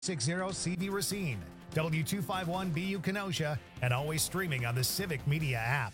60 CV Racine, W251BU Kenosha, and always streaming on the Civic Media app.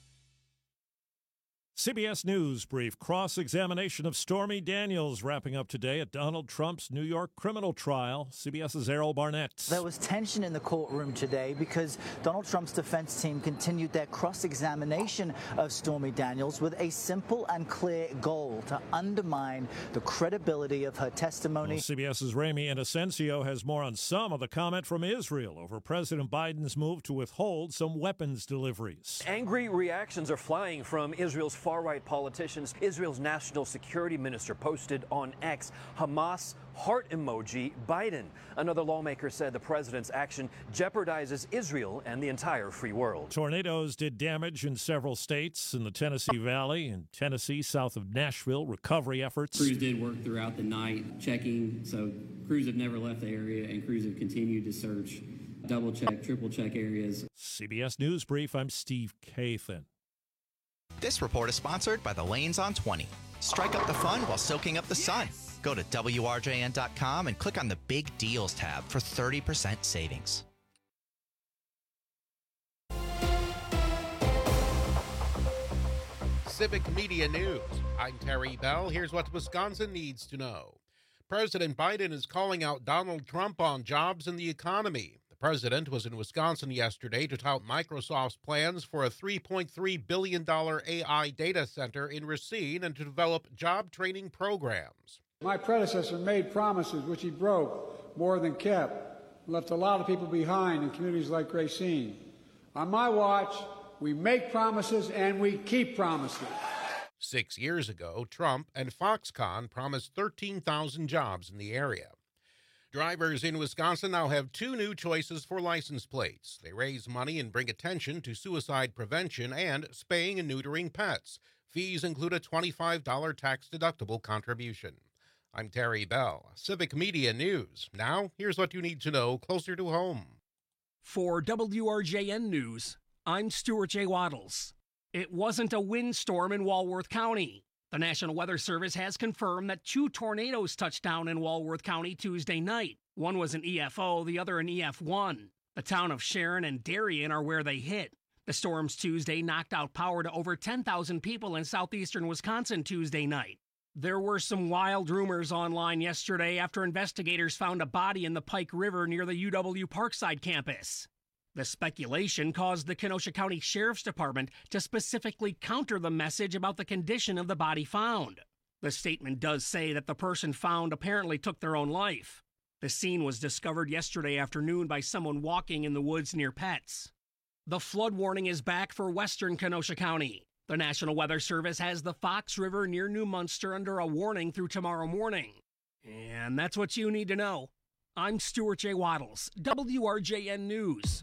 CBS News brief. Cross-examination of Stormy Daniels wrapping up today at Donald Trump's New York criminal trial. CBS's Errol Barnett. There was tension in the courtroom today because Donald Trump's defense team continued their cross-examination of Stormy Daniels with a simple and clear goal: to undermine the credibility of her testimony. Well, CBS's Ramy Inocencio has more on some of the comment from Israel over President Biden's move to withhold some weapons deliveries. Angry reactions are flying from Israel's far-right politicians. Israel's national security minister posted on X, Hamas heart emoji Biden. Another lawmaker said the president's action jeopardizes Israel and the entire free world. Tornadoes did damage in several states in the Tennessee Valley and Tennessee, south of Nashville. Recovery efforts. Crews did work throughout the night checking, so crews have never left the area and crews have continued to search, double check, triple check areas. CBS News Brief, I'm Steve Kathan. This report is sponsored by the Lanes on 20. Strike up the fun while soaking up the sun. Go to WRJN.com and click on the Big Deals tab for 30% savings. Civic Media News. I'm Terry Bell. Here's what Wisconsin needs to know. President Biden is calling out Donald Trump on jobs and the economy. The president was in Wisconsin yesterday to tout Microsoft's plans for a $3.3 billion AI data center in Racine and to develop job training programs. My predecessor made promises which he broke more than kept, left a lot of people behind in communities like Racine. On my watch, we make promises and we keep promises. 6 years ago, Trump and Foxconn promised 13,000 jobs in the area. Drivers in Wisconsin now have two new choices for license plates. They raise money and bring attention to suicide prevention and spaying and neutering pets. Fees include a $25 tax-deductible contribution. I'm Terry Bell, Civic Media News. Now, here's what you need to know closer to home. For WRJN News, I'm Stuart J. Waddles. It wasn't a windstorm in Walworth County. The National Weather Service has confirmed that 2 tornadoes touched down in Walworth County Tuesday night. One was an EFO, the other an EF1. The town of Sharon and Darien are where they hit. The storms Tuesday knocked out power to over 10,000 people in southeastern Wisconsin Tuesday night. There were some wild rumors online yesterday after investigators found a body in the Pike River near the UW Parkside campus. The speculation caused the Kenosha County Sheriff's Department to specifically counter the message about the condition of the body found. The statement does say that the person found apparently took their own life. The scene was discovered yesterday afternoon by someone walking in the woods near Pets. The flood warning is back for western Kenosha County. The National Weather Service has the Fox River near New Munster under a warning through tomorrow morning. And that's what you need to know. I'm Stuart J. Waddles, WRJN News.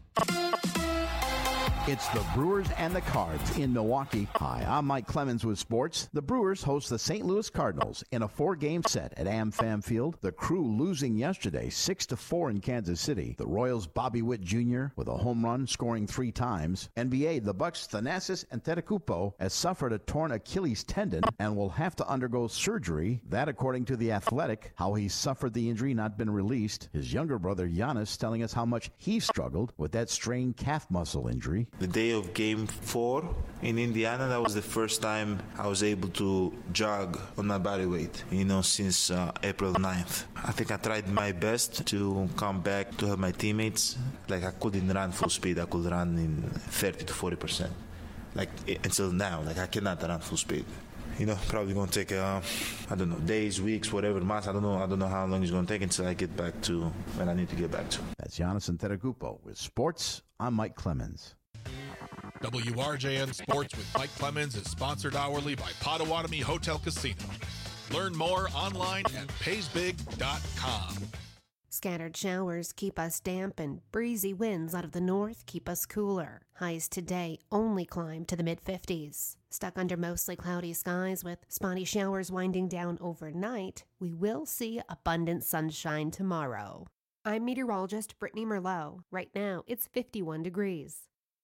It's the Brewers and the Cards in Milwaukee. Hi, I'm Mike Clemens with sports. The Brewers host the St. Louis Cardinals in a 4-game set at AmFam Field. The Crew losing yesterday 6-4 in Kansas City. The Royals' Bobby Witt Jr. with a home run, scoring 3 times. NBA, the Bucks' Thanasis Antetokounmpo has suffered a torn Achilles tendon and will have to undergo surgery. That, according to The Athletic, how he suffered the injury not been released. His younger brother Giannis telling us how much he struggled with that strained calf muscle injury. The day of Game 4 in Indiana, that was the first time I was able to jog on my body weight, since April 9th. I think I tried my best to come back to help my teammates. I couldn't run full speed. I could run in 30 to 40%. Until now, I cannot run full speed. Probably going to take, days, weeks, whatever, months. I don't know how long it's going to take until I get back to when I need to get back to. That's Giannis Antetokounmpo. With sports, I'm Mike Clemens. WRJN Sports with Mike Clemens is sponsored hourly by Potawatomi Hotel Casino. Learn more online at paysbig.com. Scattered showers keep us damp and breezy winds out of the north keep us cooler. Highs today only climb to the mid-50s. Stuck under mostly cloudy skies with spotty showers winding down overnight, we will see abundant sunshine tomorrow. I'm meteorologist Brittany Merlot. Right now, it's 51 degrees.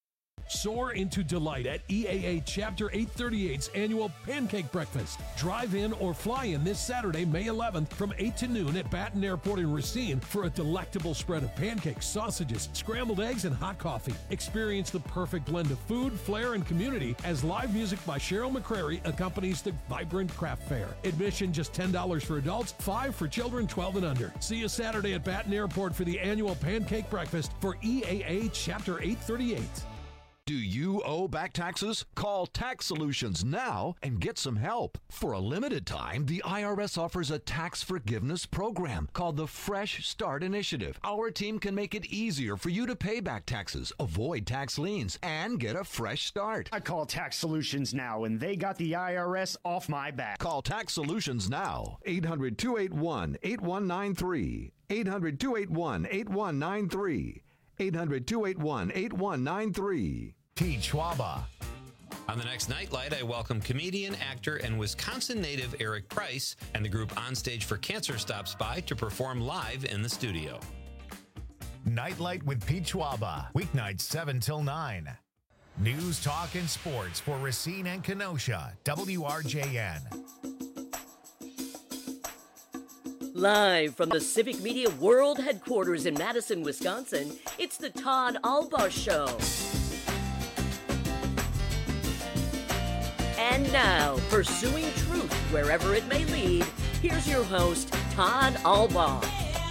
Soar into delight at EAA Chapter 838's annual Pancake Breakfast. Drive in or fly in this Saturday, May 11th from 8 to noon at Baton Airport in Racine for a delectable spread of pancakes, sausages, scrambled eggs, and hot coffee. Experience the perfect blend of food, flair, and community as live music by Cheryl McCrary accompanies the vibrant craft fair. Admission just $10 for adults, $5 for children 12 and under. See you Saturday at Baton Airport for the annual Pancake Breakfast for EAA Chapter 838. Do you owe back taxes? Call Tax Solutions now and get some help. For a limited time, the IRS offers a tax forgiveness program called the Fresh Start Initiative. Our team can make it easier for you to pay back taxes, avoid tax liens, and get a fresh start. I call Tax Solutions now, and they got the IRS off my back. Call Tax Solutions now. 800-281-8193. 800-281-8193. 800-281-8193. Pete Schwaba. On the next Nightlight, I welcome comedian, actor, and Wisconsin native Eric Price, and the group Onstage for Cancer stops by to perform live in the studio. Nightlight with Pete Schwaba. Weeknights 7 till 9. News, talk, and sports for Racine and Kenosha. WRJN. Live from the Civic Media World Headquarters in Madison, Wisconsin, it's the Todd Albaugh Show. And now, pursuing truth wherever it may lead, here's your host, Todd Albaugh.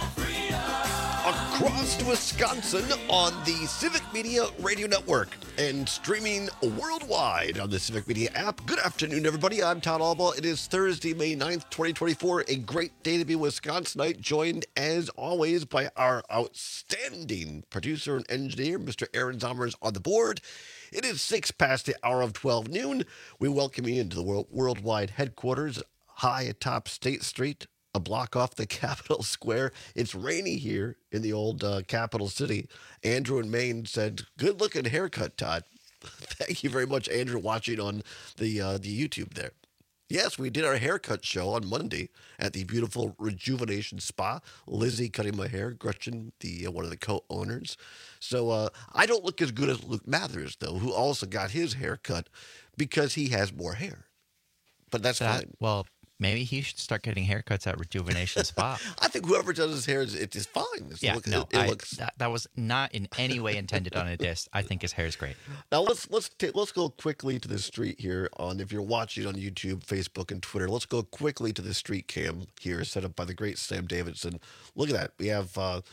Across Wisconsin on the Civic Media Radio Network and streaming worldwide on the Civic Media app. Good afternoon, everybody. I'm Todd Albaugh. It is Thursday, May 9th, 2024. A great day to be Wisconsinite, joined as always by our outstanding producer and engineer, Mr. Aaron Zommers on the board. It is 6 past the hour of 12 noon. We welcome you into the worldwide headquarters, high atop State Street, a block off the Capitol Square. It's rainy here in the old capital city. Andrew in Maine said, good looking haircut, Todd. Thank you very much, Andrew, watching on the YouTube there. Yes, we did our haircut show on Monday at the beautiful Rejuvenation Spa. Lizzie cutting my hair, Gretchen, one of the co-owners. So I don't look as good as Luke Mathers, though, who also got his hair cut because he has more hair. But that's fine. Well, maybe he should start getting haircuts at Rejuvenation Spa. I think whoever does his hair, it is fine. That was not in any way intended on a diss. I think his hair is great. Now let's go quickly to the street here. If you're watching on YouTube, Facebook, and Twitter, let's go quickly to the street cam here set up by the great Sam Davidson. Look at that. We have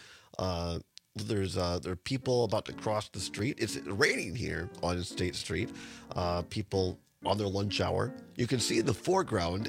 there are people about to cross the street. It's raining here on State Street. People on their lunch hour. You can see in the foreground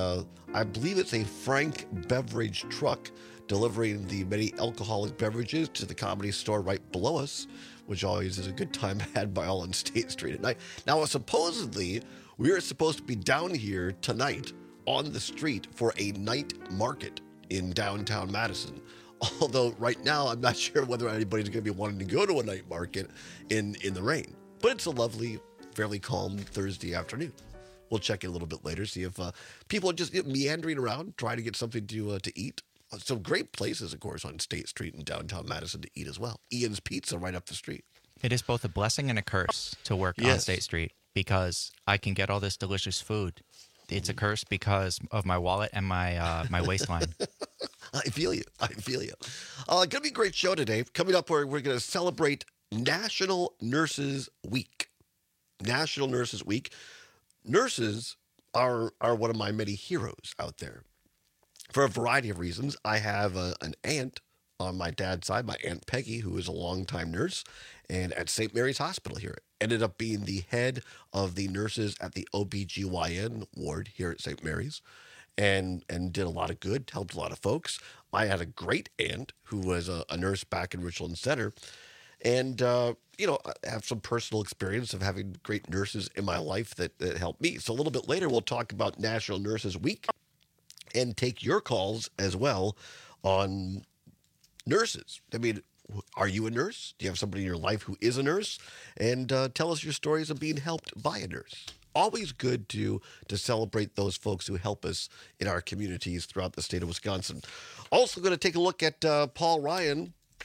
I believe it's a Frank beverage truck delivering the many alcoholic beverages to the Comedy Store right below us, which always is a good time had by all on State Street at night. Now, supposedly, we are supposed to be down here tonight on the street for a night market in downtown Madison. Although right now, I'm not sure whether anybody's going to be wanting to go to a night market in the rain. But it's a lovely, fairly calm Thursday afternoon. We'll check in a little bit later, see if people are just meandering around, trying to get something to eat. Some great places, of course, on State Street in downtown Madison to eat as well. Ian's Pizza right up the street. It is both a blessing and a curse to work on State Street because I can get all this delicious food. It's a curse because of my wallet and my waistline. I feel you. Going to be a great show today. Coming up, we're going to celebrate National Nurses Week. National Nurses Week. Nurses are one of my many heroes out there. For a variety of reasons, I have an aunt on my dad's side, my Aunt Peggy, who is a longtime nurse, and at St. Mary's Hospital here. Ended up being the head of the nurses at the OBGYN ward here at St. Mary's, and did a lot of good, helped a lot of folks. I had a great aunt who was a nurse back in Richland Center, and I have some personal experience of having great nurses in my life that helped me. So a little bit later, we'll talk about National Nurses Week and take your calls as well on nurses. I mean, are you a nurse? Do you have somebody in your life who is a nurse? And tell us your stories of being helped by a nurse. Always good to celebrate those folks who help us in our communities throughout the state of Wisconsin. Also going to take a look at Paul Ryan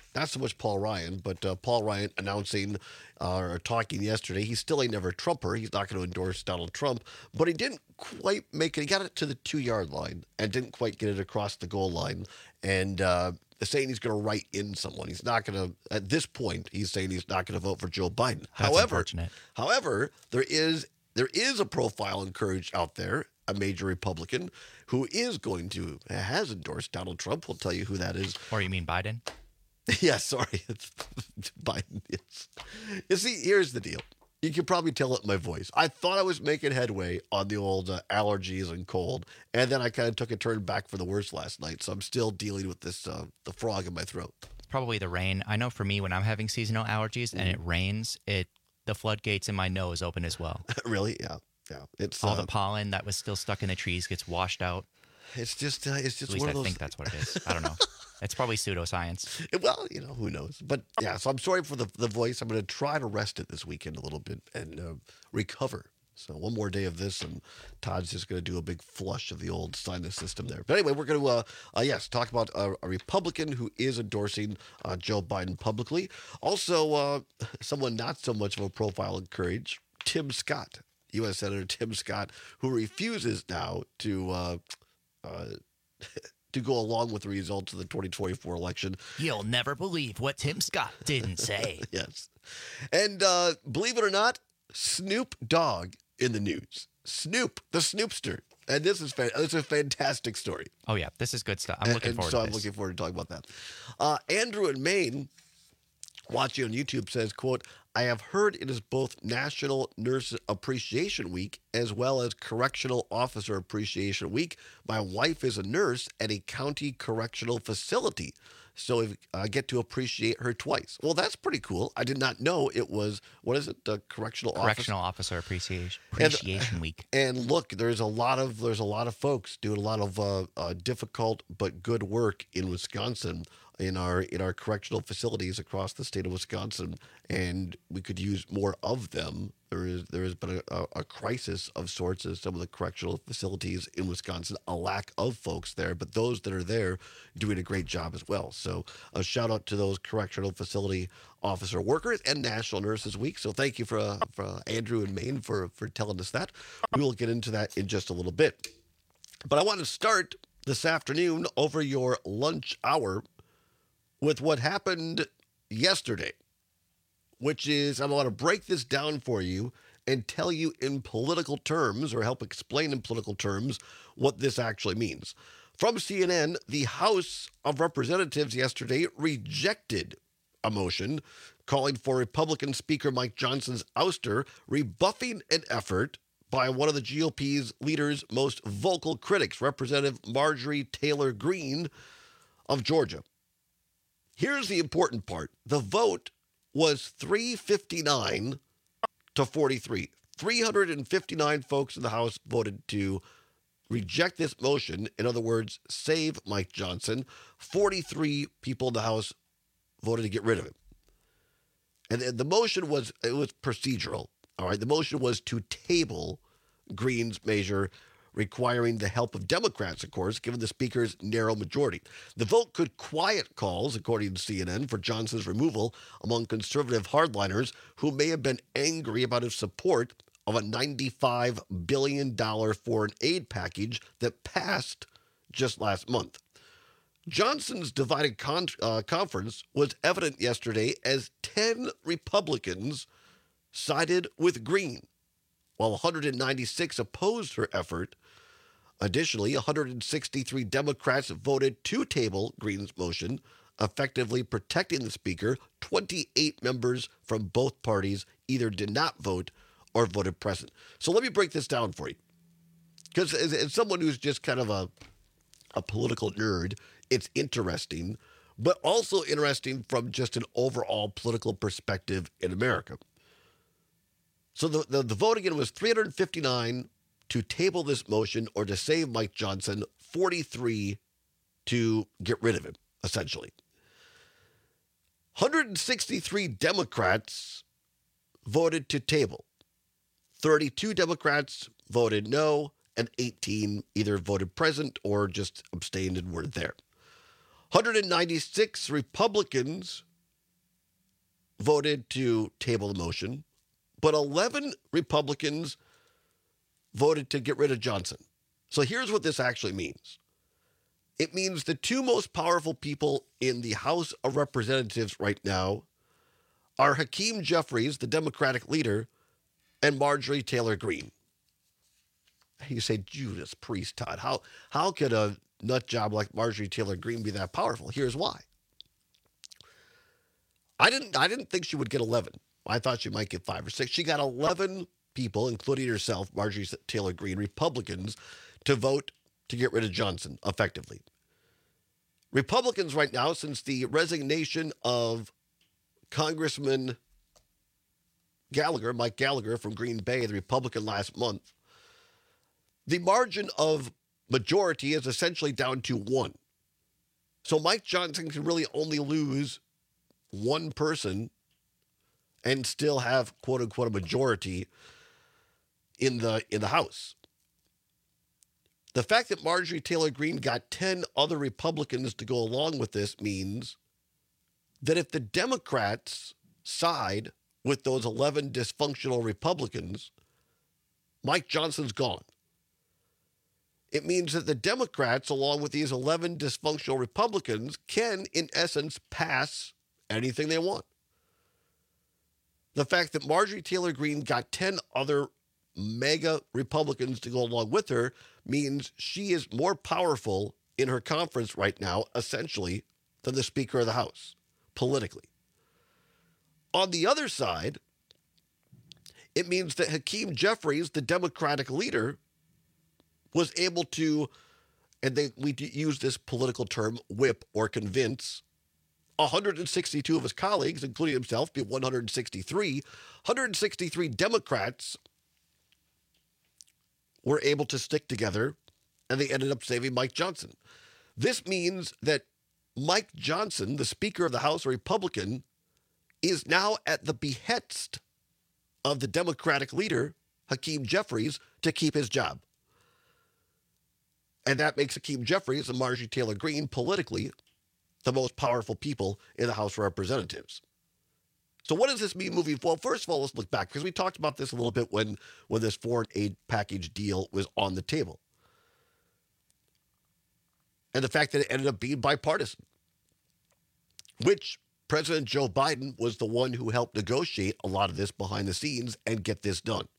Not so much Paul Ryan, but Paul Ryan announcing or talking yesterday. He still ain't never Trumper. He's not going to endorse Donald Trump, but he didn't quite make it. He got it to the 2-yard line and didn't quite get it across the goal line. And saying he's going to write in someone. He's not going to, at this point, he's saying he's not going to vote for Joe Biden. That's unfortunate. However, there is a profile in Courage out there, a major Republican, who has endorsed Donald Trump. We'll tell you who that is. Or you mean Biden? Yeah, sorry. It's Biden. Yes. You see, here's the deal. You can probably tell it in my voice. I thought I was making headway on the old allergies and cold, and then I kind of took a turn back for the worse last night, so I'm still dealing with this the frog in my throat. It's probably the rain. I know for me, when I'm having seasonal allergies and it rains, the floodgates in my nose open as well. Really? Yeah. Yeah. It's all the pollen that was still stuck in the trees gets washed out. It's just At least one of those. I think that's what it is. I don't know. It's probably pseudoscience. Well, who knows? But yeah, so I'm sorry for the voice. I'm going to try to rest it this weekend a little bit and recover. So one more day of this, and Todd's just going to do a big flush of the old sinus system there. But anyway, we're going to, talk about a Republican who is endorsing Joe Biden publicly. Also, someone not so much of a profile in Courage, Tim Scott, U.S. Senator Tim Scott, who refuses now to go along with the results of the 2024 election. You'll never believe what Tim Scott didn't say. Yes. And believe it or not, Snoop Dogg in the news. Snoop, the Snoopster. And this is it's a fantastic story. Oh, yeah. This is good stuff. I'm looking forward to this. I'm looking forward to talking about that. Andrew in Maine, watching on YouTube, says, quote, I have heard it is both National Nurse Appreciation Week as well as Correctional Officer Appreciation Week. My wife is a nurse at a county correctional facility, so I get to appreciate her twice. Well, that's pretty cool. I did not know it was, what is it, the Correctional Officer Appreciation Week. And look, there's a lot of folks doing a lot of difficult but good work in Wisconsin, in our correctional facilities across the state of Wisconsin, and we could use more of them. There has been a crisis of sorts at some of the correctional facilities in Wisconsin, a lack of folks there, but those that are there doing a great job as well. So a shout out to those correctional facility officer workers and National Nurses Week. So thank you for Andrew in Maine for telling us that. We will get into that in just a little bit. But I want to start this afternoon over your lunch hour with what happened yesterday, which is, I want to break this down for you and tell you in political terms, or help explain in political terms, what this actually means. From CNN, the House of Representatives yesterday rejected a motion calling for Republican Speaker Mike Johnson's ouster, rebuffing an effort by one of the GOP's leader's most vocal critics, Representative Marjorie Taylor Greene of Georgia. Here's the important part. The vote was 359 to 43. 359 folks in the House voted to reject this motion. In other words, save Mike Johnson. 43 people in the House voted to get rid of him. And the motion was procedural. All right. The motion was to table Greene's measure, requiring the help of Democrats, of course, given the Speaker's narrow majority. The vote could quiet calls, according to CNN, for Johnson's removal among conservative hardliners who may have been angry about his support of a $95 billion foreign aid package that passed just last month. Johnson's divided conference was evident yesterday as 10 Republicans sided with Greene, while 196 opposed her effort. Additionally, 163 Democrats voted to table Greene's motion, effectively protecting the Speaker. 28 members from both parties either did not vote or voted present. So let me break this down for you. Because as someone who's just kind of a political nerd, it's interesting, but also interesting from just an overall political perspective in America. So the vote again was 359 to table this motion or to save Mike Johnson, 43 to get rid of him, essentially. 163 Democrats voted to table. 32 Democrats voted no, and 18 either voted present or just abstained and weren't there. 196 Republicans voted to table the motion, but 11 Republicans voted to get rid of Johnson. So here's what this actually means. It means the two most powerful people in the House of Representatives right now are Hakeem Jeffries, the Democratic leader, and Marjorie Taylor Greene. You say, Judas Priest, Todd, how could a nut job like Marjorie Taylor Greene be that powerful? Here's why. I didn't think she would get 11. I thought she might get 5 or 6. She got 11 people, including herself, Marjorie Taylor Greene, Republicans, to vote to get rid of Johnson, effectively. Republicans right now, since the resignation of Congressman Gallagher, Mike Gallagher from Green Bay, the Republican last month, the margin of majority is essentially down to 1. So Mike Johnson can really only lose one person and still have, quote unquote, a majority in the House. The fact that Marjorie Taylor Greene got 10 other Republicans to go along with this means that if the Democrats side with those 11 dysfunctional Republicans, Mike Johnson's gone. It means that the Democrats, along with these 11 dysfunctional Republicans, can, in essence, pass anything they want. The fact that Marjorie Taylor Greene got 10 other mega Republicans to go along with her means she is more powerful in her conference right now, essentially, than the Speaker of the House, politically. On the other side, it means that Hakeem Jeffries, the Democratic leader, was able to, and we use this political term, whip or convince, 162 of his colleagues, including himself, be 163. 163 Democrats were able to stick together, and they ended up saving Mike Johnson. This means that Mike Johnson, the Speaker of the House, a Republican, is now at the behest of the Democratic leader, Hakeem Jeffries, to keep his job. And that makes Hakeem Jeffries and Marjorie Taylor Greene politically the most powerful people in the House of Representatives. So what does this mean moving forward? First of all, let's look back, because we talked about this a little bit when this foreign aid package deal was on the table. And the fact that it ended up being bipartisan, which President Joe Biden was the one who helped negotiate a lot of this behind the scenes and get this done.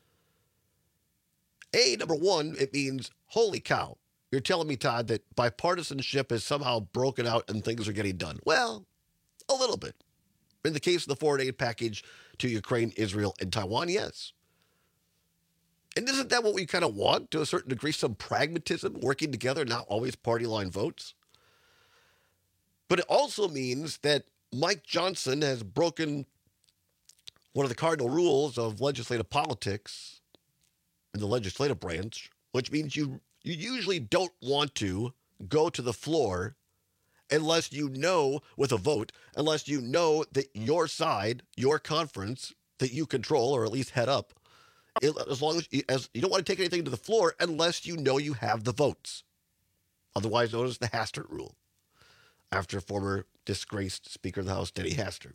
Number one, it means, holy cow, you're telling me, Todd, that bipartisanship is somehow broken out and things are getting done. Well, a little bit. In the case of the foreign aid package to Ukraine, Israel, and Taiwan, yes. And isn't that what we kind of want, to a certain degree, some pragmatism, working together, not always party line votes? But it also means that Mike Johnson has broken one of the cardinal rules of legislative politics in the legislative branch, which means you usually don't want to go to the floor unless you know, with a vote, unless you know that your side, your conference that you control or at least head up, as long as you don't want to take anything to the floor unless you know you have the votes, otherwise known as the Hastert rule, after former disgraced Speaker of the House, Denny Hastert.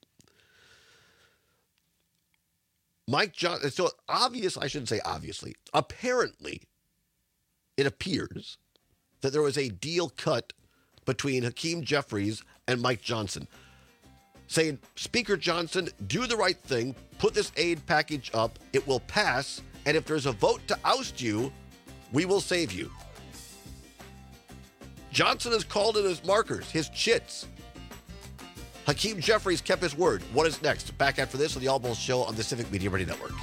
Mike Johnson, so obviously, apparently, it appears that there was a deal cut between Hakeem Jeffries and Mike Johnson, saying, Speaker Johnson, do the right thing, put this aid package up, it will pass, and if there's a vote to oust you, we will save you. Johnson has called in his markers, his chits. Hakeem Jeffries kept his word. What is next? Back after this on the All Balls Show on the Civic Media Ready Network.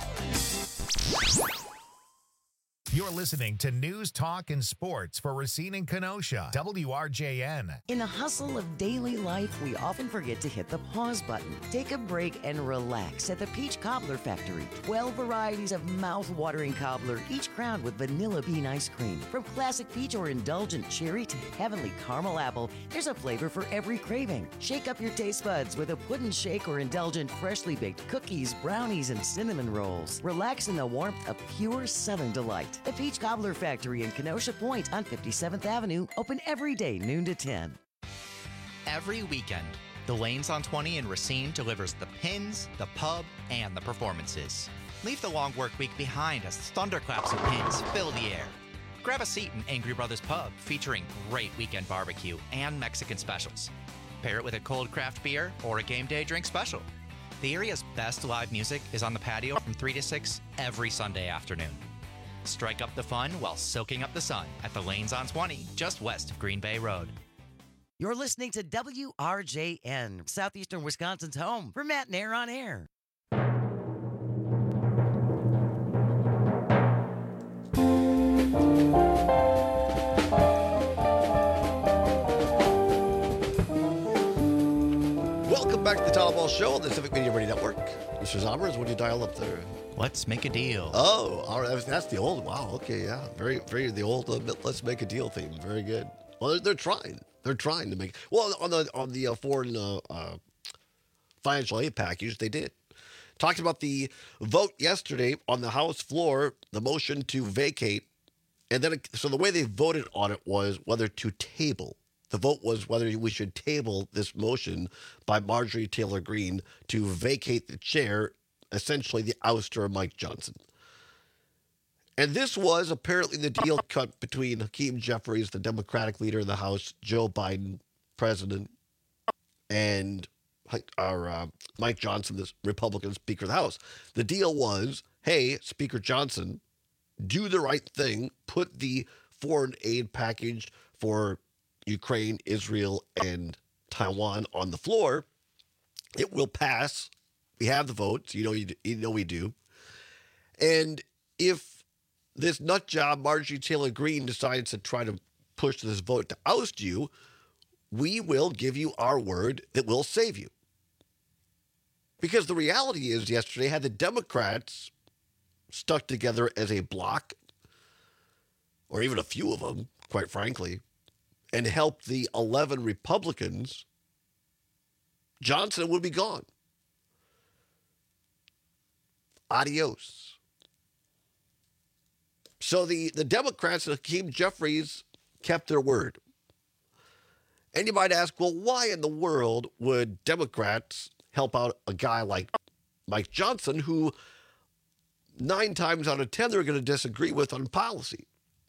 You're listening to News, Talk, and Sports for Racine and Kenosha, WRJN. In the hustle of daily life, we often forget to hit the pause button. Take a break and relax at the Peach Cobbler Factory. 12 varieties of mouth-watering cobbler, each crowned with vanilla bean ice cream. From classic peach or indulgent cherry to heavenly caramel apple, there's a flavor for every craving. Shake up your taste buds with a pudding shake or indulgent freshly baked cookies, brownies, and cinnamon rolls. Relax in the warmth of pure Southern delight. The Peach Cobbler Factory in Kenosha Point on 57th Avenue, open every day, noon to 10. every weekend. The Lanes on 20 in Racine delivers the pins, the pub, and the performances. Leave the long work week behind as thunderclaps and pins fill the air. Grab a seat in Angry Brothers Pub, featuring great weekend barbecue and Mexican specials. Pair it with a cold craft beer or a game day drink special. The area's best live music is on the patio from 3 to 6 every Sunday afternoon. Strike up the fun while soaking up the sun at the Lanes on 20, just west of Green Bay Road. You're listening to WRJN, Southeastern Wisconsin's home for Matt Nair on Air. Welcome back to the Todd Ball Show on the Civic Media Radio Network. Mr. Zombers, what do you dial up there? Let's make a deal. Oh, all right. That's the old. Wow. Okay. Yeah. Very, very the old. Let's make a deal theme. Very good. Well, they're trying. They're trying to make. Well, on the foreign financial aid package, they did. Talked about the vote yesterday on the House floor, the motion to vacate, and then so the way they voted on it was whether to table. The vote was whether we should table this motion by Marjorie Taylor Greene to vacate the chair, essentially the ouster of Mike Johnson. And this was apparently the deal cut between Hakeem Jeffries, the Democratic leader in the House, Joe Biden, president, and Mike Johnson, the Republican Speaker of the House. The deal was, hey, Speaker Johnson, do the right thing, put the foreign aid package for Ukraine, Israel, and Taiwan on the floor. It will pass. We have the votes. You know we do. And if this nut job, Marjorie Taylor Greene, decides to try to push this vote to oust you, we will give you our word that we'll save you. Because the reality is, yesterday, had the Democrats stuck together as a bloc, or even a few of them, quite frankly, and helped the 11 Republicans, Johnson would be gone. Adios. So the Democrats and Hakeem Jeffries kept their word. And you might ask, well, why in the world would Democrats help out a guy like Mike Johnson, who 9 times out of 10 they're going to disagree with on policy?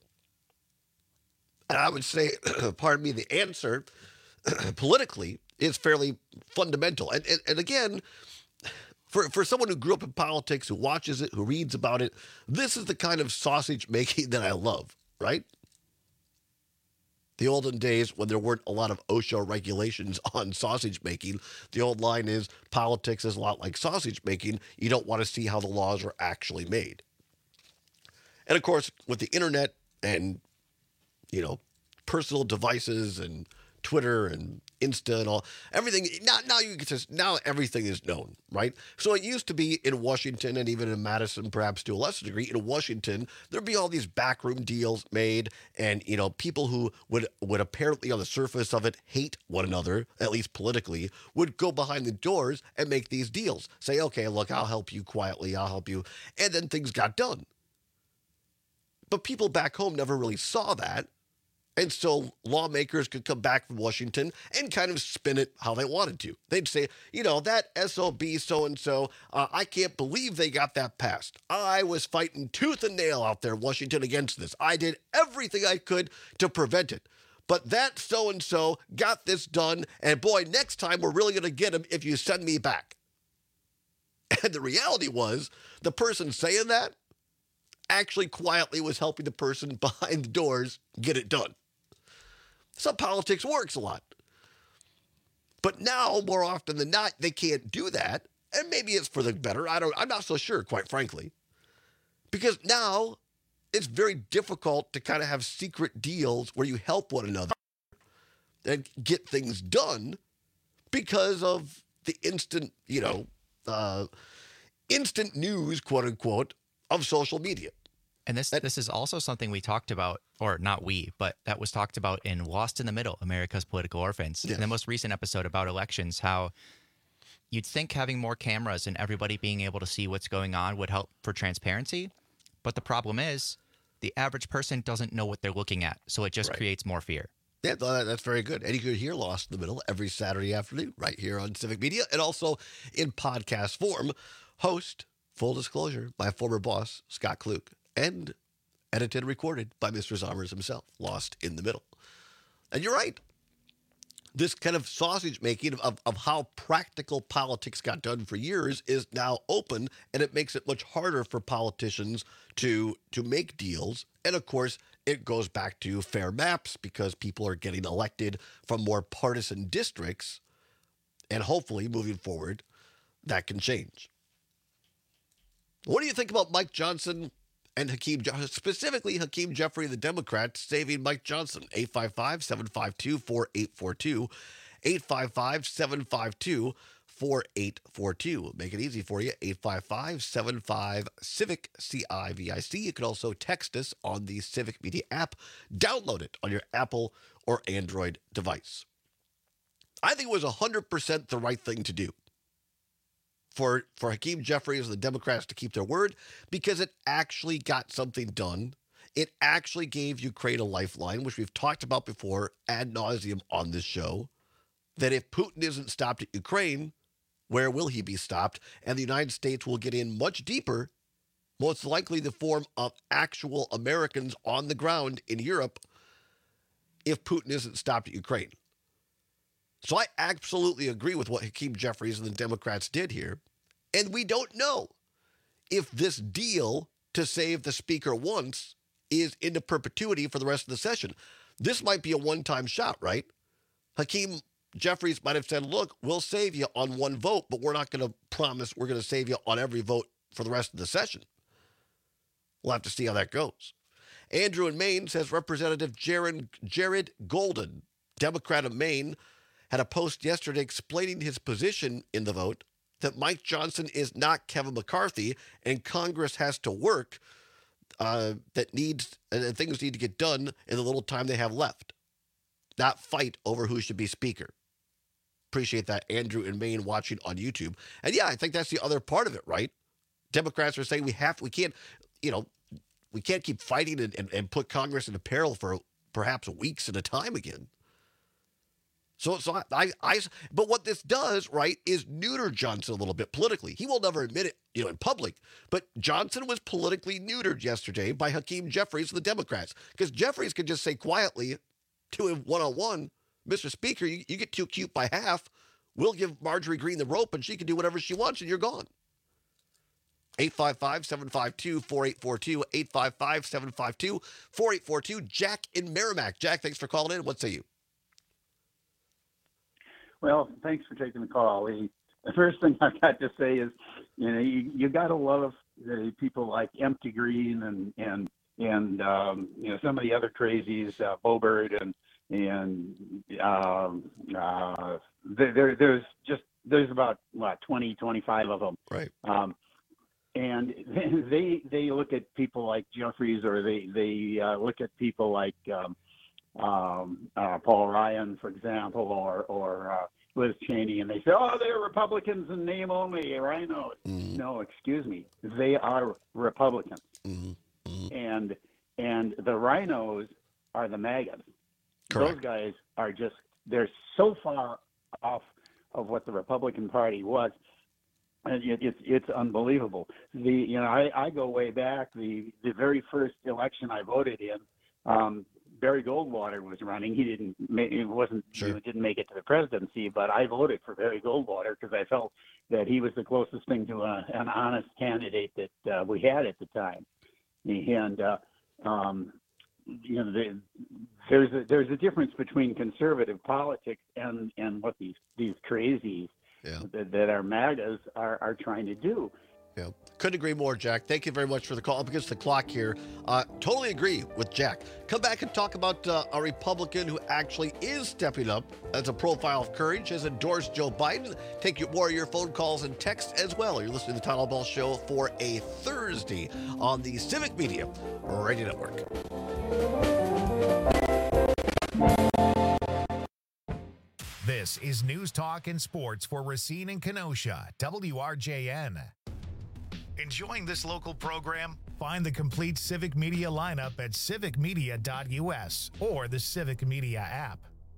And I would say, pardon me, the answer politically is fairly fundamental. And again, for someone who grew up in politics, who watches it, who reads about it, this is the kind of sausage making that I love, right? The olden days when there weren't a lot of OSHA regulations on sausage making, the old line is politics is a lot like sausage making. You don't want to see how the laws are actually made. And of course, with the internet and personal devices and Twitter and Insta and all, everything, now everything is known, right? So it used to be in Washington and even in Madison, perhaps to a lesser degree, in Washington, there'd be all these backroom deals made, and, people who would apparently on the surface of it hate one another, at least politically, would go behind the doors and make these deals. Say, okay, look, I'll help you quietly, I'll help you. And then things got done. But people back home never really saw that. And so lawmakers could come back from Washington and kind of spin it how they wanted to. They'd say, that SOB so-and-so, I can't believe they got that passed. I was fighting tooth and nail out there in Washington against this. I did everything I could to prevent it. But that so-and-so got this done, and boy, next time we're really going to get him if you send me back. And the reality was, the person saying that actually quietly was helping the person behind the doors get it done. So politics works a lot. But now, more often than not, they can't do that. And maybe it's for the better. I'm not so sure, quite frankly. Because now it's very difficult to kind of have secret deals where you help one another and get things done because of the instant, instant news, quote unquote, of social media. And this is also something we talked about, or not we, but that was talked about in Lost in the Middle, America's Political Orphans. Yes. In the most recent episode about elections, how you'd think having more cameras and everybody being able to see what's going on would help for transparency. But the problem is the average person doesn't know what they're looking at. So it just creates more fear. Yeah, that's very good. And you could hear Lost in the Middle every Saturday afternoon right here on Civic Media and also in podcast form. Host, full disclosure, my former boss, Scott Klug, and edited and recorded by Mr. Zommers himself, Lost in the Middle. And you're right. This kind of sausage making of how practical politics got done for years is now open, and it makes it much harder for politicians to make deals. And of course, it goes back to fair maps because people are getting elected from more partisan districts. And hopefully, moving forward, that can change. What do you think about Mike Johnson and specifically Hakeem Jeffrey, the Democrat, saving Mike Johnson? 855-752-4842. 855-752-4842. Make it easy for you. 855-75-CIVIC, CIVIC. You can also text us on the Civic Media app. Download it on your Apple or Android device. I think it was 100% the right thing to do for Hakeem Jeffries and the Democrats to keep their word, because it actually got something done. It actually gave Ukraine a lifeline, which we've talked about before ad nauseum on this show, that if Putin isn't stopped at Ukraine, where will he be stopped? And the United States will get in much deeper, most likely the form of actual Americans on the ground in Europe, if Putin isn't stopped at Ukraine. So I absolutely agree with what Hakeem Jeffries and the Democrats did here. And we don't know if this deal to save the speaker once is into perpetuity for the rest of the session. This might be a one-time shot, right? Hakeem Jeffries might have said, look, we'll save you on one vote, but we're not going to promise we're going to save you on every vote for the rest of the session. We'll have to see how that goes. Andrew in Maine says Representative Jared Golden, Democrat of Maine, had a post yesterday explaining his position in the vote, that Mike Johnson is not Kevin McCarthy and Congress has to work, and things need to get done in the little time they have left, not fight over who should be speaker. Appreciate that, Andrew in Maine, watching on YouTube. And yeah, I think that's the other part of it, right? Democrats are saying we can't keep fighting and put Congress into peril for perhaps weeks at a time again. But what this does, right, is neuter Johnson a little bit politically. He will never admit it, in public. But Johnson was politically neutered yesterday by Hakeem Jeffries of the Democrats, because Jeffries could just say quietly to him one-on-one, Mr. Speaker, you get too cute by half. We'll give Marjorie Greene the rope, and she can do whatever she wants, and you're gone. 855-752-4842. 855-752-4842. Jack in Merrimack. Jack, thanks for calling in. What say you? Well, thanks for taking the call. The first thing I've got to say is, you got to love the people like Empty Green and some of the other crazies, Boebert there's about 20, 25 of them. Right. And they look at people like Jeffries, or they look at people like Paul Ryan, for example, or Liz Cheney, and they say, oh, they're Republicans in name only, rhinos. Mm-hmm. No, excuse me. They are Republicans. Mm-hmm. Mm-hmm. And the rhinos are the MAGAs. Correct. Those guys are they're so far off of what the Republican Party was. And it's unbelievable. I go way back. The very first election I voted in, Barry Goldwater was running. He didn't make it to the presidency, but I voted for Barry Goldwater because I felt that he was the closest thing to an honest candidate that we had at the time. And there's a difference between conservative politics and what these crazies that our MAGAs are trying to do. Yeah, couldn't agree more, Jack. Thank you very much for the call. Up against the clock here. Totally agree with Jack. Come back and talk about a Republican who actually is stepping up as a profile of courage, has endorsed Joe Biden. Take more of your phone calls and texts as well. You're listening to the Todd Ball Show for a Thursday on the Civic Media Radio Network. This is News Talk and Sports for Racine and Kenosha, WRJN. Enjoying this local program? Find the complete Civic Media lineup at civicmedia.us or the Civic Media app.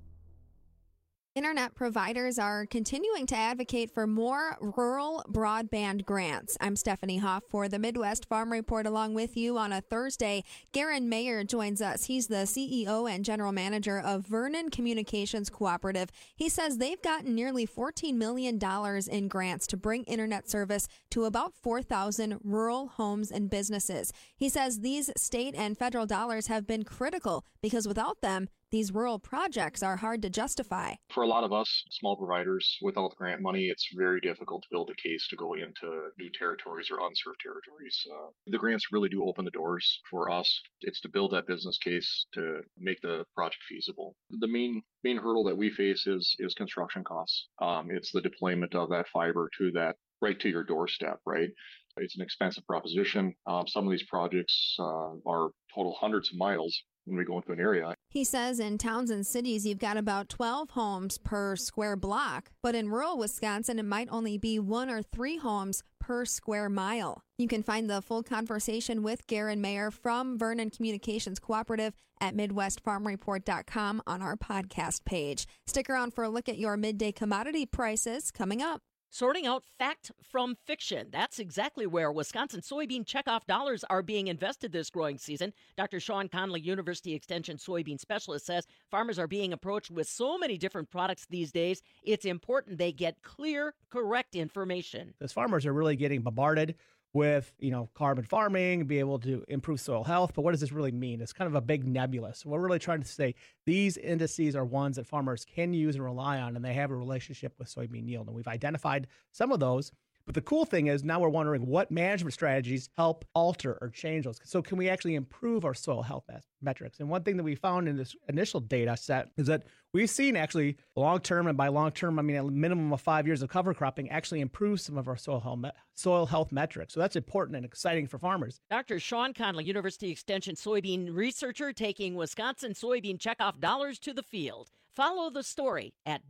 Internet providers are continuing to advocate for more rural broadband grants. I'm Stephanie Hoff for the Midwest Farm Report along with you on a Thursday. Garen Mayer joins us. He's the CEO and general manager of Vernon Communications Cooperative. He says they've gotten nearly $14 million in grants to bring internet service to about 4,000 rural homes and businesses. He says these state and federal dollars have been critical because without them, these rural projects are hard to justify. For a lot of us small providers, without the grant money, it's very difficult to build a case to go into new territories or unserved territories. The grants really do open the doors for us. It's to build that business case to make the project feasible. The main hurdle that we face is construction costs. It's the deployment of that fiber to that right to your doorstep, right? It's an expensive proposition. Some of these projects are total hundreds of miles when we go into an area. He says in towns and cities, you've got about 12 homes per square block, but in rural Wisconsin, it might only be 1 or 3 homes per square mile. You can find the full conversation with Garen Mayer from Vernon Communications Cooperative at MidwestFarmReport.com on our podcast page. Stick around for a look at your midday commodity prices coming up. Sorting out fact from fiction. That's exactly where Wisconsin soybean checkoff dollars are being invested this growing season. Dr. Sean Conley, University Extension soybean specialist, says farmers are being approached with so many different products these days, it's important they get clear, correct information. Those farmers are really getting bombarded with, carbon farming, be able to improve soil health. But what does this really mean? It's kind of a big nebula. So we're really trying to say these indices are ones that farmers can use and rely on, and they have a relationship with soybean yield. And we've identified some of those. But the cool thing is now we're wondering what management strategies help alter or change those. So can we actually improve our soil health metrics? And one thing that we found in this initial data set is that we've seen actually long-term, and by long-term, I mean a minimum of 5 years of cover cropping, actually improve some of our soil health metrics. So that's important and exciting for farmers. Dr. Sean Conley, University Extension soybean researcher, taking Wisconsin soybean checkoff dollars to the field. Follow the story at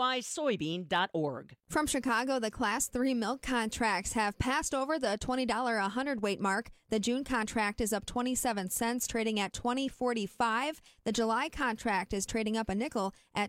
wisoybean.org. From Chicago, the Class 3 milk contracts have passed over the $20 a hundredweight mark. The June contract is up 27 cents, trading at $20.45. The July contract is trading up a nickel at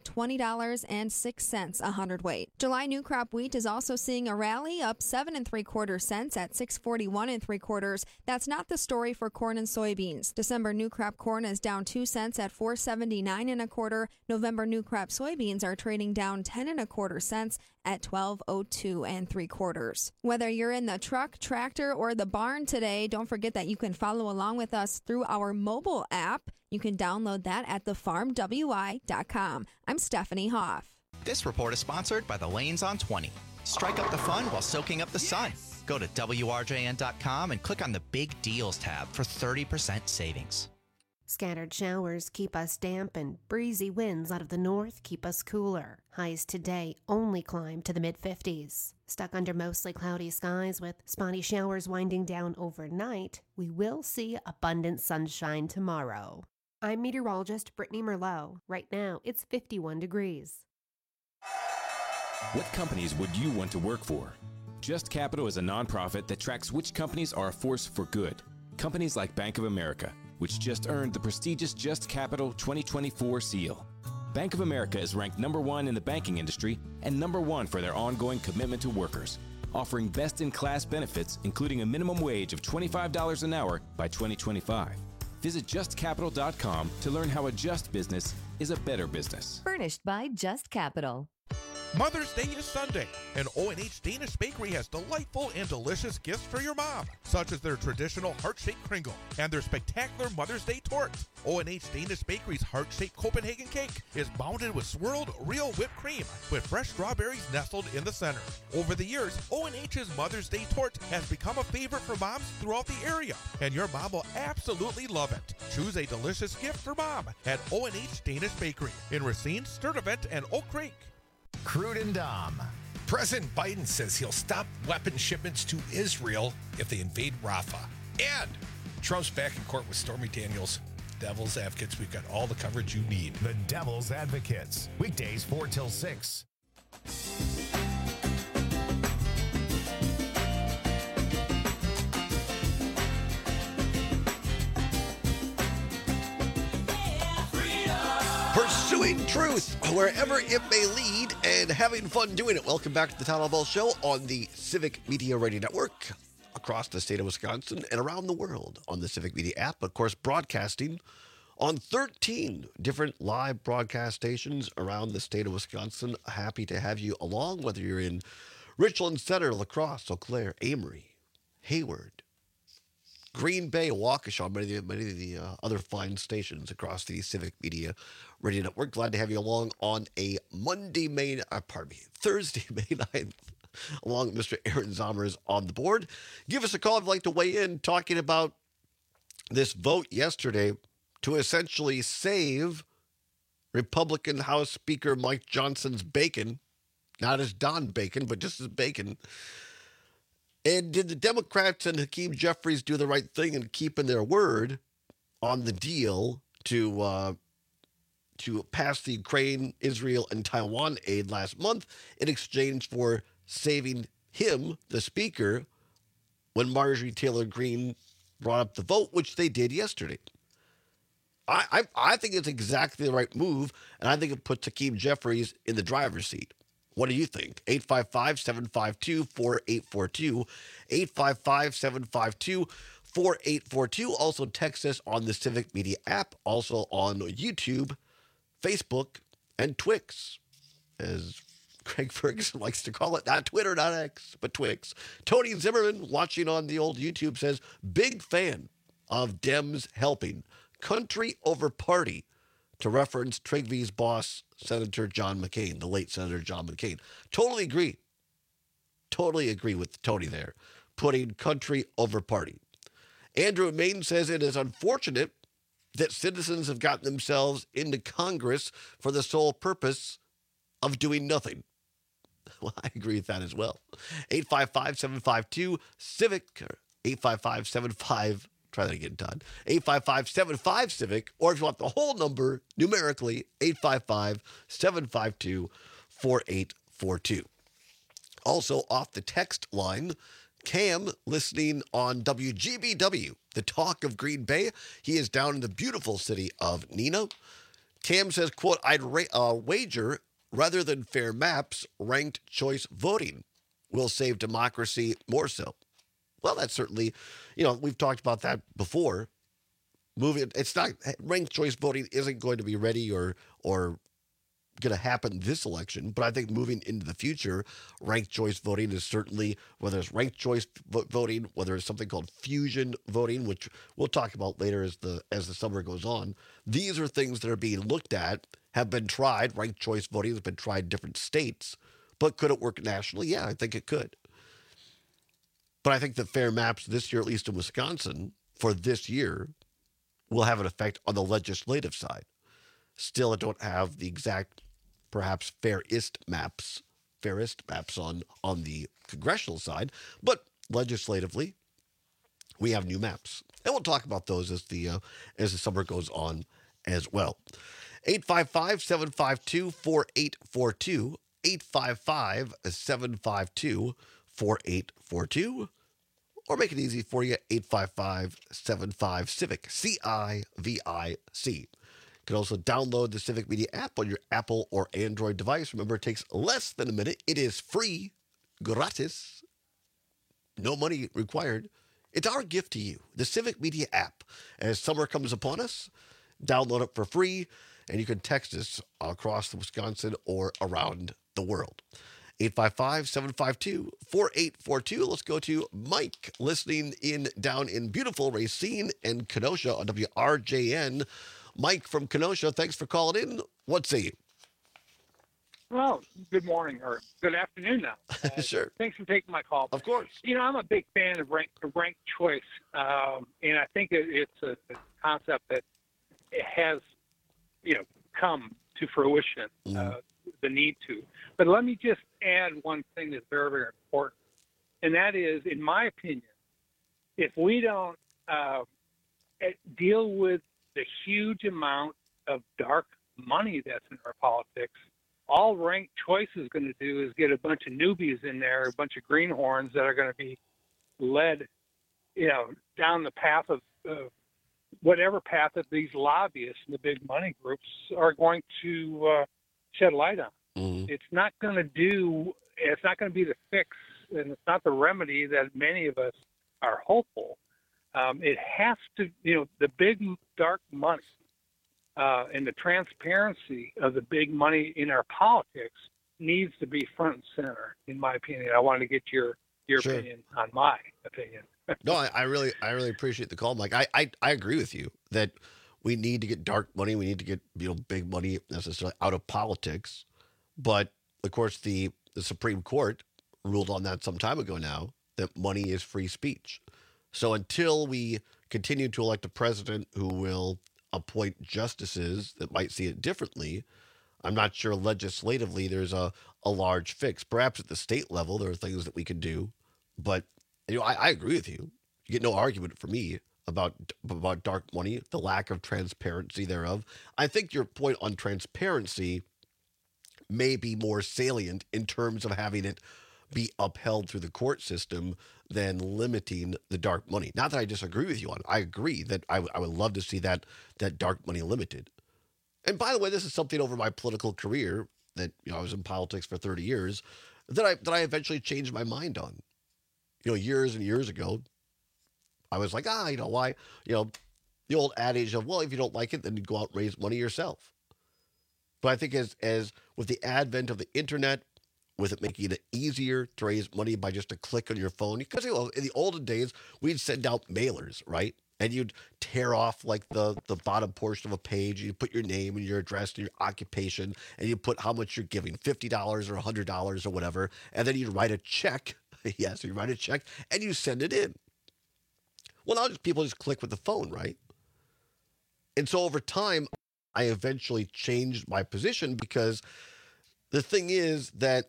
$20.06 a hundredweight. July new crop wheat is also seeing a rally, up 7 3/4 cents at $6.41 3/4. That's not the story for corn and soybeans. December new crop corn is down 2 cents at $4.79 1/4. November new crop soybeans are trading down 10 1/4 cents at $12.02 3/4. Whether you're in the truck, tractor, or the barn today, don't forget that you can follow along with us through our mobile app. You can download that at thefarmwi.com. I'm Stephanie Hoff. This report is sponsored by the Lanes on 20. Strike up the fun while soaking up the sun. Go to WRJN.com and click on the Big Deals tab for 30% savings. Scattered showers keep us damp and breezy winds out of the north keep us cooler. Highs today only climb to the mid-50s. Stuck under mostly cloudy skies with spotty showers winding down overnight, we will see abundant sunshine tomorrow. I'm meteorologist Brittany Merlot. Right now, it's 51 degrees. What companies would you want to work for? Just Capital is a nonprofit that tracks which companies are a force for good. Companies like Bank of America, which just earned the prestigious Just Capital 2024 seal. Bank of America is ranked #1 in the banking industry and #1 for their ongoing commitment to workers, offering best-in-class benefits, including a minimum wage of $25 an hour by 2025. Visit justcapital.com to learn how a just business is a better business. Furnished by Just Capital. Mother's Day is Sunday, and O&H Danish Bakery has delightful and delicious gifts for your mom, such as their traditional heart-shaped kringle and their spectacular Mother's Day tort. O&H Danish Bakery's heart-shaped Copenhagen cake is bounded with swirled real whipped cream with fresh strawberries nestled in the center. Over the years, O&H's Mother's Day tort has become a favorite for moms throughout the area, and your mom will absolutely love it. Choose a delicious gift for mom at O&H Danish Bakery in Racine, Sturtevant, and Oak Creek. Crude and Dom. President Biden says he'll stop weapon shipments to Israel if they invade Rafah. And Trump's back in court with Stormy Daniels. Devil's Advocates, we've got all the coverage you need. The Devil's Advocates, weekdays 4 till 6. Pursuing truth wherever it may lead and having fun doing it. Welcome back to the Town Hall Ball Show on the Civic Media Radio Network across the state of Wisconsin and around the world on the Civic Media app. Of course, broadcasting on 13 different live broadcast stations around the state of Wisconsin. Happy to have you along, whether you're in Richland Center, La Crosse, Eau Claire, Amory, Hayward, Green Bay, Waukesha, many of the other fine stations across the Civic Media Radio Network. Glad to have you along on a Thursday, May 9th, along with Mr. Aaron Zommers on the board. Give us a call if you'd like to weigh in, talking about this vote yesterday to essentially save Republican House Speaker Mike Johnson's bacon, not as Don Bacon, but just as bacon. And did the Democrats and Hakeem Jeffries do the right thing in keeping their word on the deal to pass the Ukraine, Israel, and Taiwan aid last month in exchange for saving him, the speaker, when Marjorie Taylor Greene brought up the vote, which they did yesterday? I think it's exactly the right move, and I think it puts Hakeem Jeffries in the driver's seat. What do you think? 855-752-4842. 855-752-4842. Also text us on the Civic Media app, also on YouTube, Facebook, and Twix, as Craig Ferguson likes to call it. Not Twitter, not X, but Twix. Tony Zimmerman, watching on the old YouTube, says, big fan of Dems helping. Country over party, to reference Trigvy's boss, Senator John McCain, the late Senator John McCain. Totally agree. Totally agree with Tony there. Putting country over party. Andrew Maine says it is unfortunate that citizens have gotten themselves into Congress for the sole purpose of doing nothing. Well, I agree with that as well. 855-752-CIVIC, or 855-75, try that again, Todd. 855-75-CIVIC, or if you want the whole number, numerically, 855-752-4842. Also, off the text line, Cam, listening on WGBW, the talk of Green Bay. He is down in the beautiful city of Neenah. Cam says, quote, I'd wager, rather than fair maps, ranked choice voting will save democracy more so. Well, that's certainly, we've talked about that before. It's not, ranked choice voting isn't going to be ready or going to happen this election, but I think moving into the future, ranked choice voting is certainly, whether it's ranked choice voting, whether it's something called fusion voting, which we'll talk about later as the summer goes on. These are things that are being looked at, have been tried. Ranked choice voting has been tried in different states, but could it work nationally? Yeah, I think it could. But I think that fair maps this year, at least in Wisconsin, for this year, will have an effect on the legislative side. Still, I don't have the exact, perhaps fairest maps on the congressional side, but legislatively, we have new maps, and we'll talk about those as the summer goes on as well. 855-752-4842, 855-752-4842, or make it easy for you, 855-75-CIVIC, C-I-V-I-C. You can also download the Civic Media app on your Apple or Android device. Remember, it takes less than a minute. It is free, gratis, no money required. It's our gift to you, the Civic Media app. As summer comes upon us, download it for free, and you can text us across Wisconsin or around the world. 855-752-4842. Let's go to Mike, listening down in beautiful Racine and Kenosha on WRJN. Mike from Kenosha, thanks for calling in. What say you? Well, good morning or good afternoon now. Sure. Thanks for taking my call. Of course. I'm a big fan of ranked choice, and I think it's a concept that has, come to fruition. The need to. But let me just add one thing that's very, very important, and that is, in my opinion, if we don't deal with the huge amount of dark money that's in our politics, all ranked choice is going to do is get a bunch of newbies in there, a bunch of greenhorns that are going to be led, down the path of whatever path that these lobbyists and the big money groups are going to shed light on. It's not going to be the fix, and it's not the remedy that many of us are hopeful. It has to, the big dark money and the transparency of the big money in our politics needs to be front and center, in my opinion. I wanted to get your opinion on my opinion. No, I really appreciate the call, Mike. I agree with you that we need to get dark money. We need to get big money necessarily out of politics. But of course, the Supreme Court ruled on that some time ago now, that money is free speech. So until we continue to elect a president who will appoint justices that might see it differently, I'm not sure legislatively there's a large fix. Perhaps at the state level, there are things that we could do. But I agree with you. You get no argument from me about dark money, the lack of transparency thereof. I think your point on transparency may be more salient in terms of having it be upheld through the court system than limiting the dark money. Not that I disagree with you on it. I agree that I would love to see that dark money limited. And by the way, this is something over my political career that I was in politics for 30 years that I eventually changed my mind on. Years and years ago, I was like, why? The old adage of, well, if you don't like it, then you go out and raise money yourself. But I think as with the advent of the internet, with it making it easier to raise money by just a click on your phone, because in the olden days, we'd send out mailers, right? And you'd tear off like the bottom portion of a page. You'd put your name and your address and your occupation, and you put how much you're giving, $50 or $100 or whatever. And then you'd write a check. Yes, you write a check and you send it in. Well, now people just click with the phone, right? And so over time, I eventually changed my position because the thing is that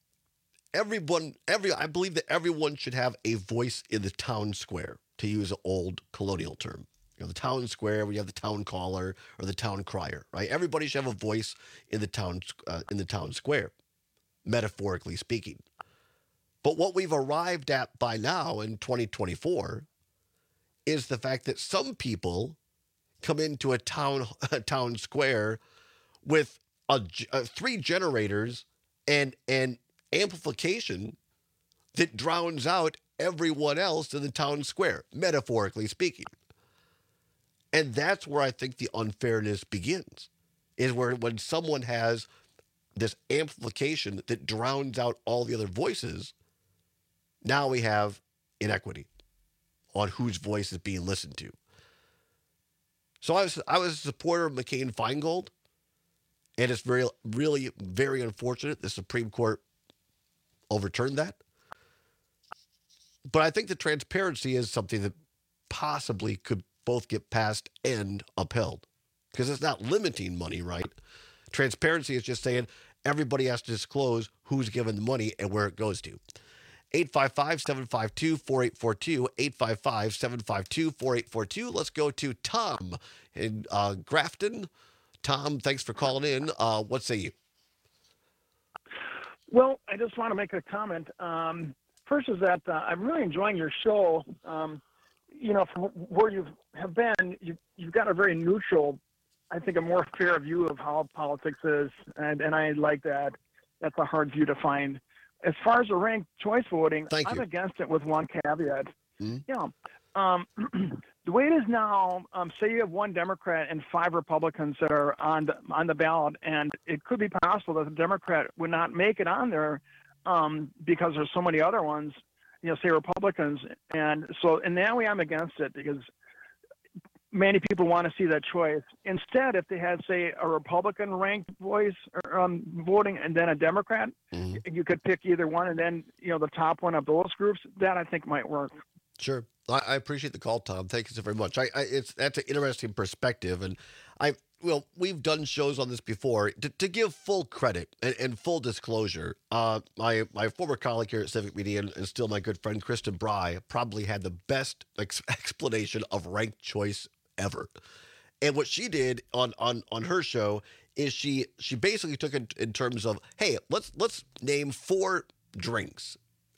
I believe that everyone should have a voice in the town square, to use an old colonial term. The town square, where you have the town caller or the town crier, right? Everybody should have a voice in the town square, metaphorically speaking. But what we've arrived at by now in 2024 is the fact that some people come into a town square with 3 generators and amplification that drowns out everyone else in the town square, metaphorically speaking. And that's where I think the unfairness begins, is when someone has this amplification that drowns out all the other voices. Now we have inequity on whose voice is being listened to. So I was a supporter of McCain-Feingold, and it's really very unfortunate the Supreme Court overturned that. But I think the transparency is something that possibly could both get passed and upheld, because it's not limiting money, right? Transparency is just saying everybody has to disclose who's given the money and where it goes to. 855-752-4842, 855-752-4842. Let's go to Tom in Grafton. Tom, thanks for calling in. What say you? Well, I just want to make a comment. First is that I'm really enjoying your show. From where you have been, you've got a very neutral, I think a more fair view of how politics is, and I like that. That's a hard view to find. As far as the ranked choice voting, I'm against it with one caveat. The way it is now, say you have 1 Democrat and 5 Republicans that are on the ballot, and it could be possible that the Democrat would not make it on there because there's so many other ones, say Republicans. And so in that way, I'm against it because many people want to see that choice. Instead, if they had, say, a Republican ranked voice voting and then a Democrat, you could pick either one and then, the top one of those groups. That I think might work. Sure. I appreciate the call, Tom. Thank you so very much. That's an interesting perspective. And we've done shows on this before. To give full credit and full disclosure, my former colleague here at Civic Media and still my good friend Kristen Bry probably had the best explanation of ranked choice ever. And what she did on her show is she basically took it in terms of, hey, let's name 4 drinks.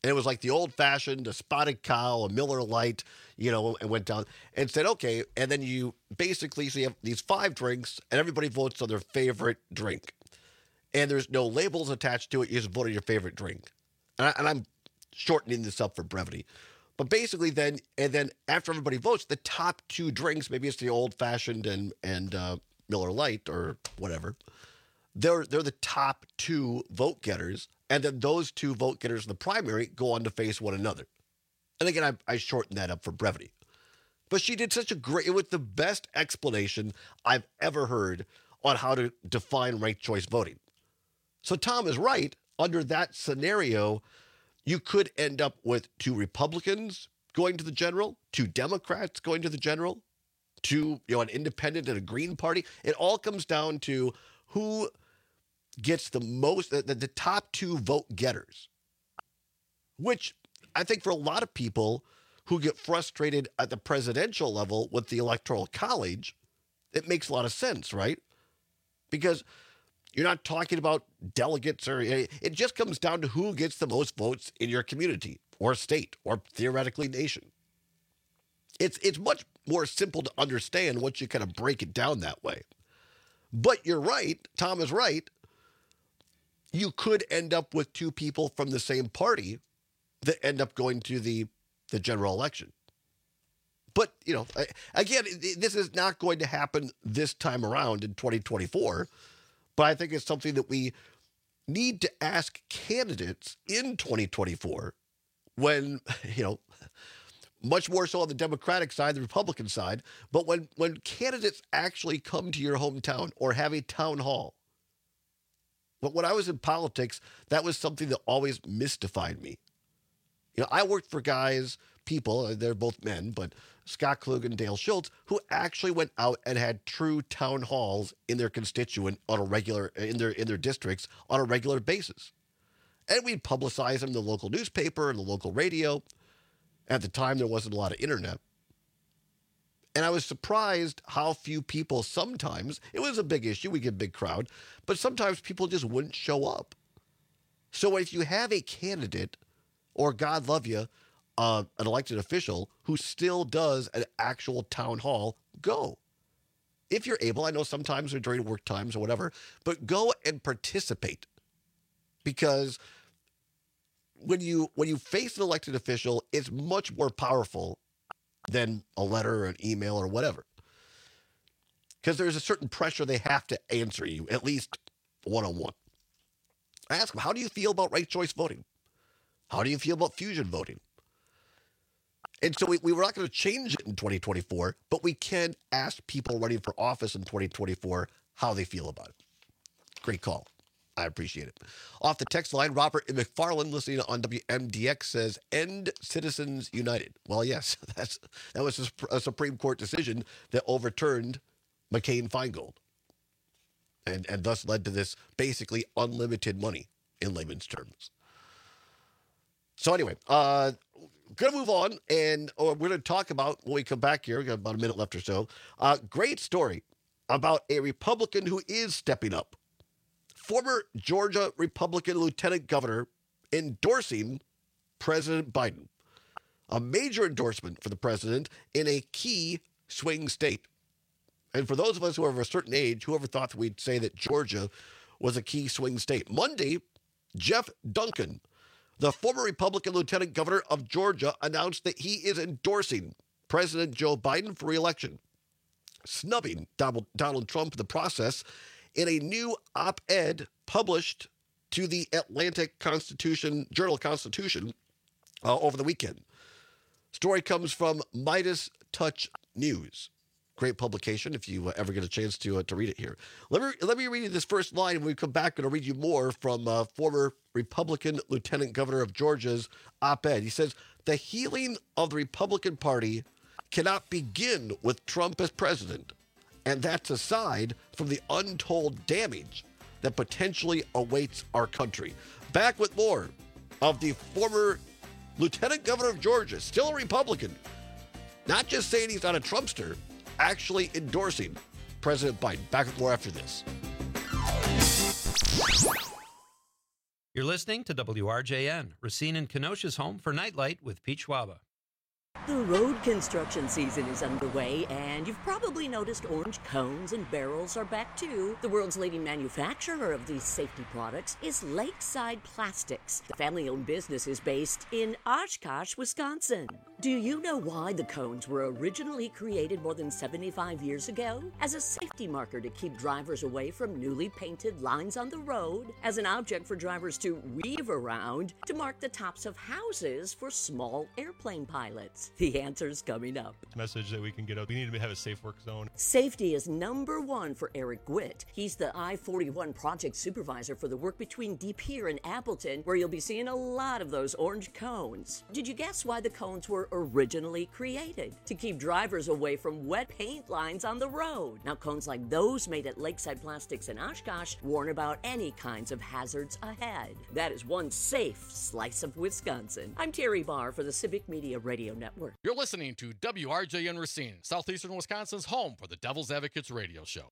And it was like the old-fashioned, a Spotted Cow, a Miller Lite, and went down and said, okay. And then you basically, so you have these 5 drinks, and everybody votes on their favorite drink. And there's no labels attached to it. You just vote on your favorite drink. And I'm shortening this up for brevity. But basically then after everybody votes, the top 2 drinks, maybe it's the old-fashioned and Miller Lite or whatever, they're the top 2 vote getters. And then those 2 vote getters in the primary go on to face one another. And again, I shortened that up for brevity. But she did it was the best explanation I've ever heard on how to define ranked choice voting. So Tom is right. Under that scenario, you could end up with 2 Republicans going to the general, 2 Democrats going to the general, 2, an independent and a Green Party. It all comes down to who gets the most, the top 2 vote getters, which I think for a lot of people who get frustrated at the presidential level with the Electoral College, it makes a lot of sense, right? Because you're not talking about delegates it just comes down to who gets the most votes in your community or state or theoretically nation. It's much more simple to understand once you kind of break it down that way. But you're right, Tom is right. You could end up with 2 people from the same party that end up going to the general election. But, again, this is not going to happen this time around in 2024. But I think it's something that we need to ask candidates in 2024 when, much more so on the Democratic side, the Republican side, but when candidates actually come to your hometown or have a town hall. But when I was in politics, that was something that always mystified me. I worked for people, they're both men, but Scott Klug and Dale Schultz, who actually went out and had true town halls in their constituent on a regular, in their districts on a regular basis. And we'd publicize them in the local newspaper and the local radio. At the time, there wasn't a lot of internet. And I was surprised how few people sometimes, it was a big issue, we get a big crowd, but sometimes people just wouldn't show up. So if you have a candidate, or God love you, an elected official who still does an actual town hall, go. If you're able, I know sometimes they're during work times or whatever, but go and participate. Because when you face an elected official, it's much more powerful than a letter or an email or whatever. Because there's a certain pressure they have to answer you, at least one-on-one. I ask them, how do you feel about ranked choice voting? How do you feel about fusion voting? And so we were not going to change it in 2024, but we can ask people running for office in 2024 how they feel about it. Great call. I appreciate it. Off the text line, Robert in McFarland, listening on WMDX, says, "End Citizens United." Well, yes, that was a Supreme Court decision that overturned McCain-Feingold and thus led to this basically unlimited money in layman's terms. So anyway, going to move on, and we're going to talk about, when we come back here, we got about a minute left or so, great story about a Republican who is stepping up. Former Georgia Republican Lieutenant Governor endorsing President Biden. A major endorsement for the president in a key swing state. And for those of us who are of a certain age, whoever thought that we'd say that Georgia was a key swing state? Monday, Jeff Duncan, the former Republican Lieutenant Governor of Georgia, announced that he is endorsing President Joe Biden for re-election, snubbing Donald Trump in the process in a new op-ed published to the Atlantic Journal-Constitution over the weekend. Story comes from Midas Touch News. Great publication if you ever get a chance to read it here. Let me read you this first line. When we come back, I'm going to read you more from former Republican Lieutenant Governor of Georgia's op-ed. He says, "The healing of the Republican Party cannot begin with Trump as president. And that's aside from the untold damage that potentially awaits our country." Back with more of the former Lieutenant Governor of Georgia, still a Republican, not just saying he's not a Trumpster, actually endorsing President Biden. Back with more after this. You're listening to WRJN, Racine and Kenosha's home for Nightlight with Pete Schwaba. The road construction season is underway, and you've probably noticed orange cones and barrels are back too. The world's leading manufacturer of these safety products is Lakeside Plastics. The family-owned business is based in Oshkosh, Wisconsin. Do you know why the cones were originally created more than 75 years ago? As a safety marker to keep drivers away from newly painted lines on the road, as an object for drivers to weave around, to mark the tops of houses for small airplane pilots. The answer's coming up. Message that we can get out. We need to have a safe work zone. Safety is number one for Eric Gwitt. He's the I-41 project supervisor for the work between De Pere and Appleton, where you'll be seeing a lot of those orange cones. Did you guess why the cones were originally created? To keep drivers away from wet paint lines on the road. Now, cones like those made at Lakeside Plastics in Oshkosh warn about any kinds of hazards ahead. That is one safe slice of Wisconsin. I'm Terry Barr for the Civic Media Radio Network. You're listening to WRJN Racine, Southeastern Wisconsin's home for the Devil's Advocates radio show.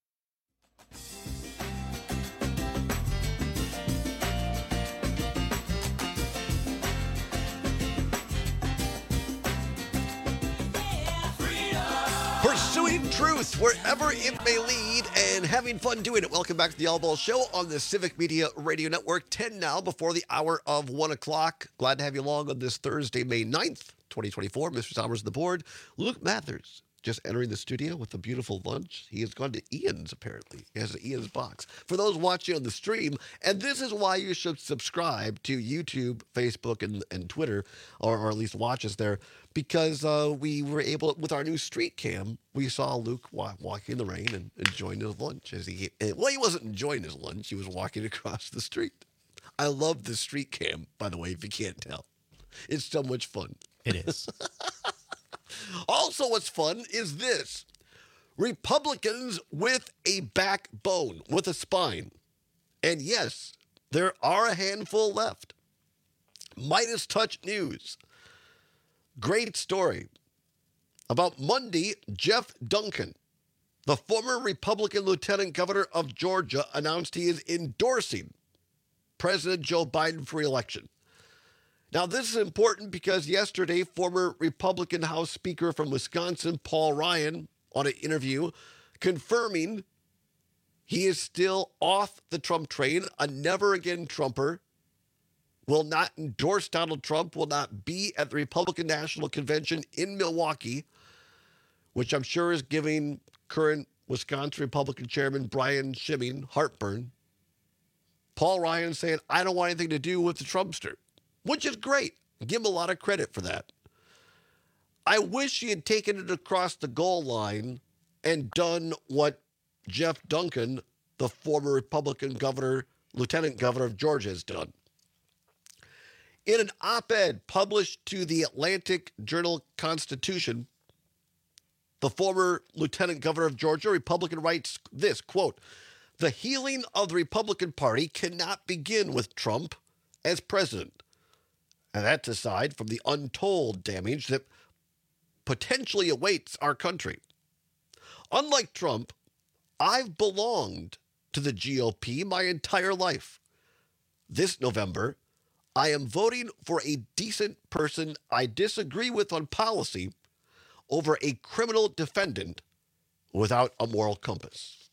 Pursuing truth wherever it may lead and having fun doing it. Welcome back to the All Ball Show on the Civic Media Radio Network. 10 now before the hour of 1 o'clock. Glad to have you along on this Thursday, May 9th, 2024. Mr. Somers on the board. Luke Mathers just entering the studio with a beautiful lunch. He has gone to Ian's, apparently. He has an Ian's box. For those watching on the stream, and this is why you should subscribe to YouTube, Facebook, and Twitter, or at least watch us there, because we were able, with our new street cam, we saw Luke walking in the rain and enjoying his lunch. He wasn't enjoying his lunch. He was walking across the street. I love the street cam, by the way, if you can't tell. It's so much fun. It is. Also, what's fun is this. Republicans with a backbone, with a spine. And yes, there are a handful left. Midas Touch News. Great story. About Monday, Jeff Duncan, the former Republican lieutenant governor of Georgia, announced he is endorsing President Joe Biden for re-election. Now, this is important because yesterday, former Republican House Speaker from Wisconsin, Paul Ryan, on an interview, confirming he is still off the Trump train, a never-again Trumper, will not endorse Donald Trump, will not be at the Republican National Convention in Milwaukee, which I'm sure is giving current Wisconsin Republican Chairman Brian Schimming heartburn. Paul Ryan saying, I don't want anything to do with the Trumpster. Which is great. Give him a lot of credit for that. I wish he had taken it across the goal line and done what Jeff Duncan, the former Republican governor, lieutenant governor of Georgia, has done. In an op-ed published to the Atlantic Journal-Constitution, the former lieutenant governor of Georgia, Republican, writes this, quote, "The healing of the Republican Party cannot begin with Trump as president. And that's aside from the untold damage that potentially awaits our country. Unlike Trump, I've belonged to the GOP my entire life. This November, I am voting for a decent person I disagree with on policy over a criminal defendant without a moral compass."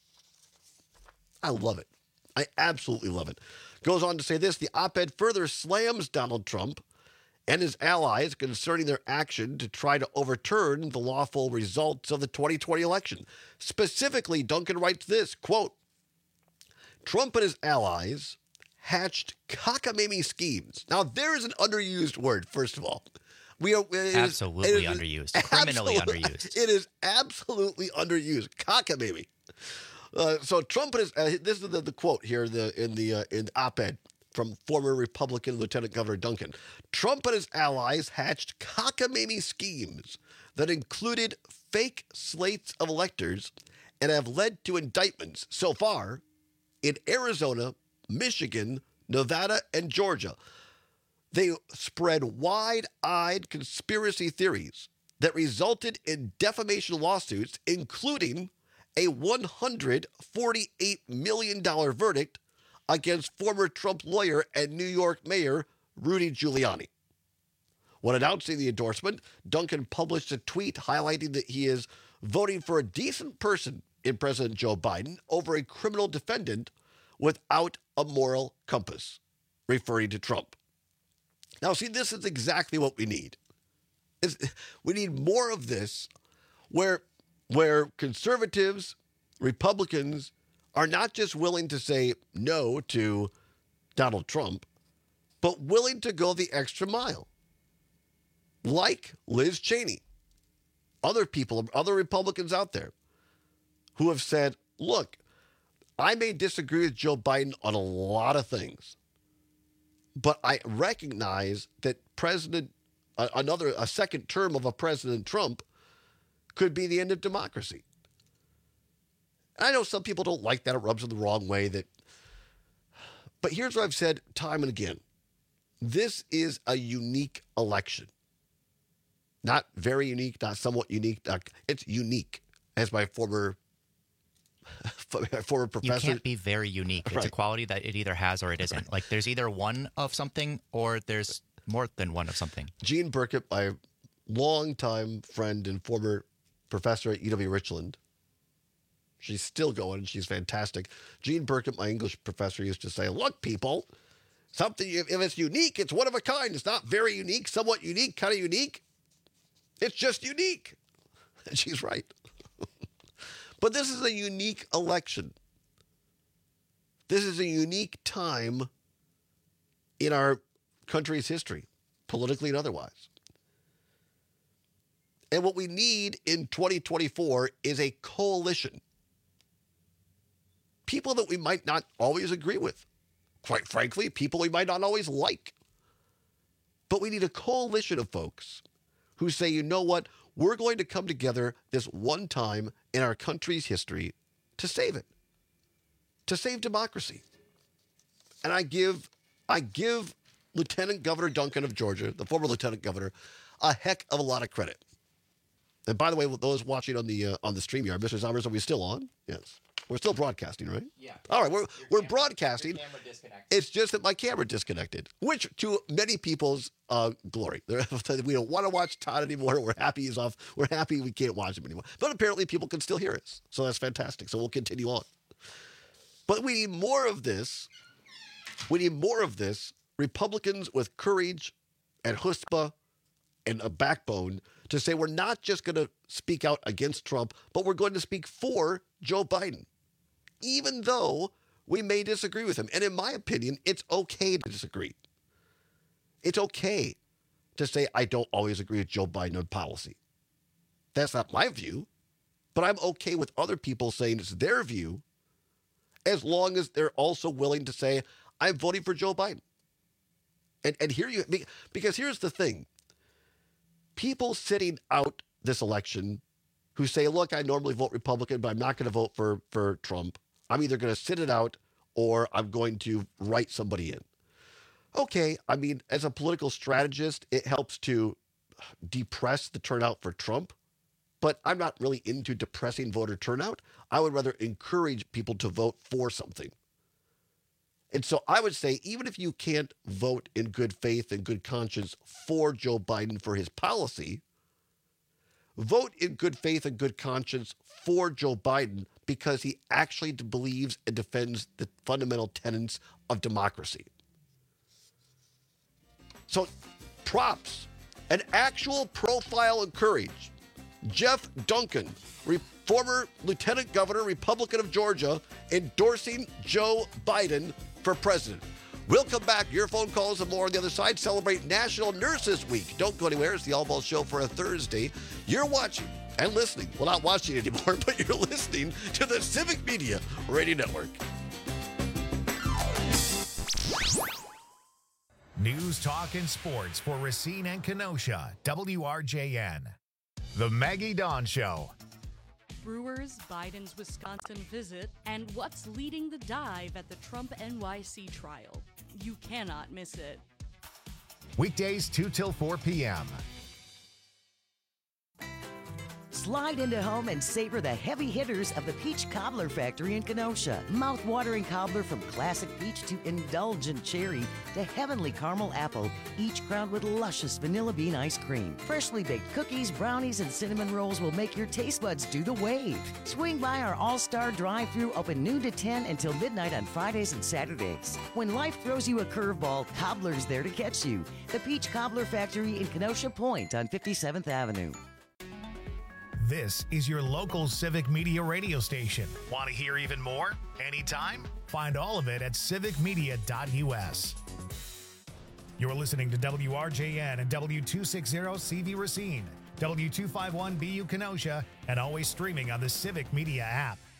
I love it. I absolutely love it. Goes on to say this, the op-ed further slams Donald Trump and his allies concerning their action to try to overturn the lawful results of the 2020 election. Specifically, Duncan writes this, quote, "Trump and his allies hatched cockamamie schemes." Now, there is an underused word, first of all. Absolutely underused. Criminally underused. It is absolutely underused. Cockamamie. So Trump and his, this is the quote here in the op-ed from former Republican Lieutenant Governor Duncan. "Trump and his allies hatched cockamamie schemes that included fake slates of electors and have led to indictments so far in Arizona, Michigan, Nevada, and Georgia. They spread wide-eyed conspiracy theories that resulted in defamation lawsuits, including a $148 million verdict against former Trump lawyer and New York Mayor Rudy Giuliani. When announcing the endorsement, Duncan published a tweet highlighting that he is voting for a decent person in President Joe Biden over a criminal defendant without a moral compass, referring to Trump. Now, see, this is exactly what we need. We need more of this where conservatives, Republicans are not just willing to say no to Donald Trump, but willing to go the extra mile. Like Liz Cheney, other people, other Republicans out there who have said, look, I may disagree with Joe Biden on a lot of things, but I recognize that a second term of a President Trump could be the end of democracy. And I know some people don't like that. It rubs them the wrong way. But here's what I've said time and again. This is a unique election. Not very unique, not somewhat unique. It's unique, as my former professor. You can't be very unique. It's Right. a quality that it either has or it isn't. Like there's either one of something or there's more than one of something. Jean Burkett, my longtime friend and former professor at UW Richland. She's still going. She's fantastic. Jean Burkett, my English professor, used to say, look, people, something, if it's unique, it's one of a kind. It's not very unique, somewhat unique, kind of unique. It's just unique. And she's right. But this is a unique election. This is a unique time in our country's history, politically and otherwise. And what we need in 2024 is a coalition. People that we might not always agree with. Quite frankly, people we might not always like. But we need a coalition of folks who say, you know what? We're going to come together this one time in our country's history to save it, to save democracy. And I give Lieutenant Governor Duncan of Georgia, the former lieutenant governor, a heck of a lot of credit. And by the way, with those watching on the StreamYard, Mr. Zombers, are we still on? Yes. We're still broadcasting, right? Yeah. All right, we're broadcasting. It's just that my camera disconnected, which to many people's glory. We don't want to watch Todd anymore. We're happy he's off. We're happy we can't watch him anymore. But apparently people can still hear us. So that's fantastic. So we'll continue on. But we need more of this. We need more of this. Republicans with courage and chutzpah and a backbone to say we're not just going to speak out against Trump, but we're going to speak for Joe Biden, even though we may disagree with him. And in my opinion, it's okay to disagree. It's okay to say I don't always agree with Joe Biden on policy. That's not my view, but I'm okay with other people saying it's their view as long as they're also willing to say I'm voting for Joe Biden. And here you, because here's the thing. People sitting out this election who say, look, I normally vote Republican, but I'm not going to vote for Trump. I'm either going to sit it out or I'm going to write somebody in. Okay, I mean, as a political strategist, it helps to depress the turnout for Trump, but I'm not really into depressing voter turnout. I would rather encourage people to vote for something. And so I would say, even if you can't vote in good faith and good conscience for Joe Biden for his policy, vote in good faith and good conscience for Joe Biden because he actually believes and defends the fundamental tenets of democracy. So props, an actual profile and courage. Jeff Duncan, former lieutenant governor, Republican of Georgia, endorsing Joe Biden for president. We'll come back. Your phone calls and more on the other side. Celebrate National Nurses Week. Don't go anywhere. It's the All Ball Show for a Thursday. You're watching and listening. Well, not watching anymore, but you're listening to the Civic Media Radio Network. News, talk, and sports for Racine and Kenosha. WRJN. The Maggie Dawn Show. Brewers, Biden's Wisconsin visit, and what's leading the dive at the Trump NYC trial. You cannot miss it. Weekdays 2 till 4 p.m. Slide into home and savor the heavy hitters of the Peach Cobbler Factory in Kenosha. Mouth-watering cobbler from classic peach to indulgent cherry to heavenly caramel apple, each crowned with luscious vanilla bean ice cream. Freshly baked cookies, brownies, and cinnamon rolls will make your taste buds do the wave. Swing by our all-star drive-thru, open noon to 10 until midnight on Fridays and Saturdays. When life throws you a curveball, Cobbler's there to catch you. The Peach Cobbler Factory in Kenosha Point on 57th Avenue. This is your local Civic Media radio station. Want to hear even more? Anytime? Find all of it at civicmedia.us. You're listening to WRJN and W260CV Racine, W251BU Kenosha, and always streaming on the Civic Media app.